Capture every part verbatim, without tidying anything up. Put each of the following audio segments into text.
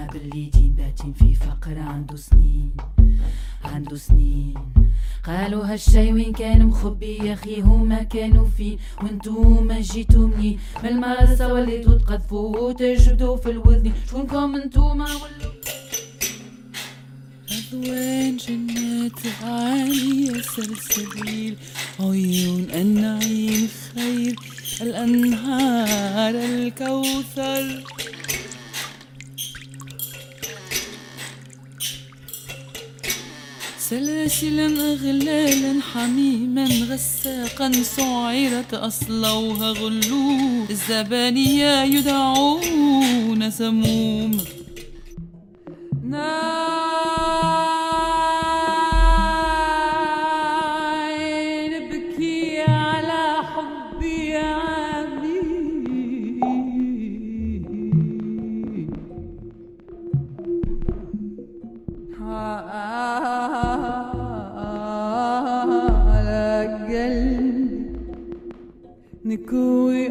ما بالليدين باتين في فقر عنده سنين عنده سنين. قالوا هالشي وين كان مخبي يا اخي هما كانوا فين وانتوما جيتوا منين؟ من المدرسة وليتوا تقذفوا وتجبدوا في الوذن. شكونكم انتوما ولا أذوان جنات عالية سلسبيل عيون النعيم خير الأنهار الكوثر. سلاسلا أغلالا حميما غساقا سعيرت أصلوها غلو الزبانية يدعون سموم. ناي نبكي على حبي يا عمي على قلبي نكوي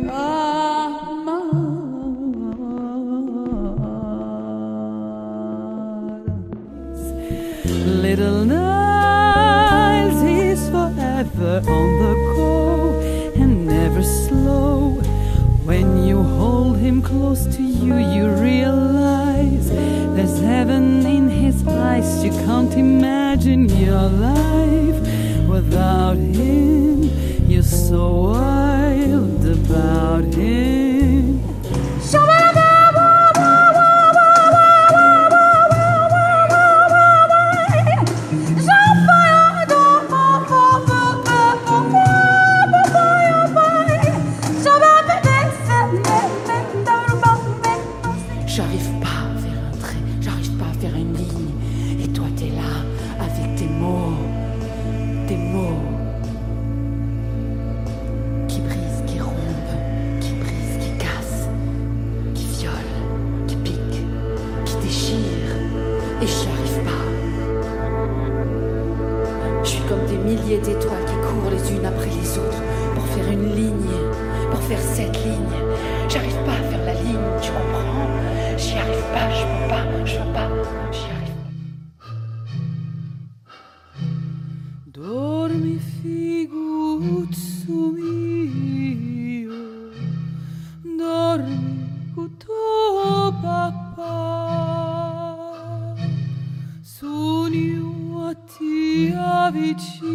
Little Niles, he's forever on the go and never slow. When you hold him close to you, you realize there's heaven in his eyes. You can't imagine your life without him. You're so wild about him. j'arrive pas à faire un trait, j'arrive pas à faire une ligne. Et toi t'es là avec tes mots, tes mots qui brisent, qui rompent, qui brisent, qui cassent, qui violent, qui piquent, qui déchirent. Et j'y arrive pas. Je suis comme des milliers d'étoiles qui courent les unes après les autres pour faire une ligne, pour faire cette ligne. J'arrive pas à faire la ligne, tu comprends? J'y arrive pas, je peux pas, je veux pas, j'y arrive pas. Dormi figuzzo mio, dormi con tuo papà, sogno a ti avvicino.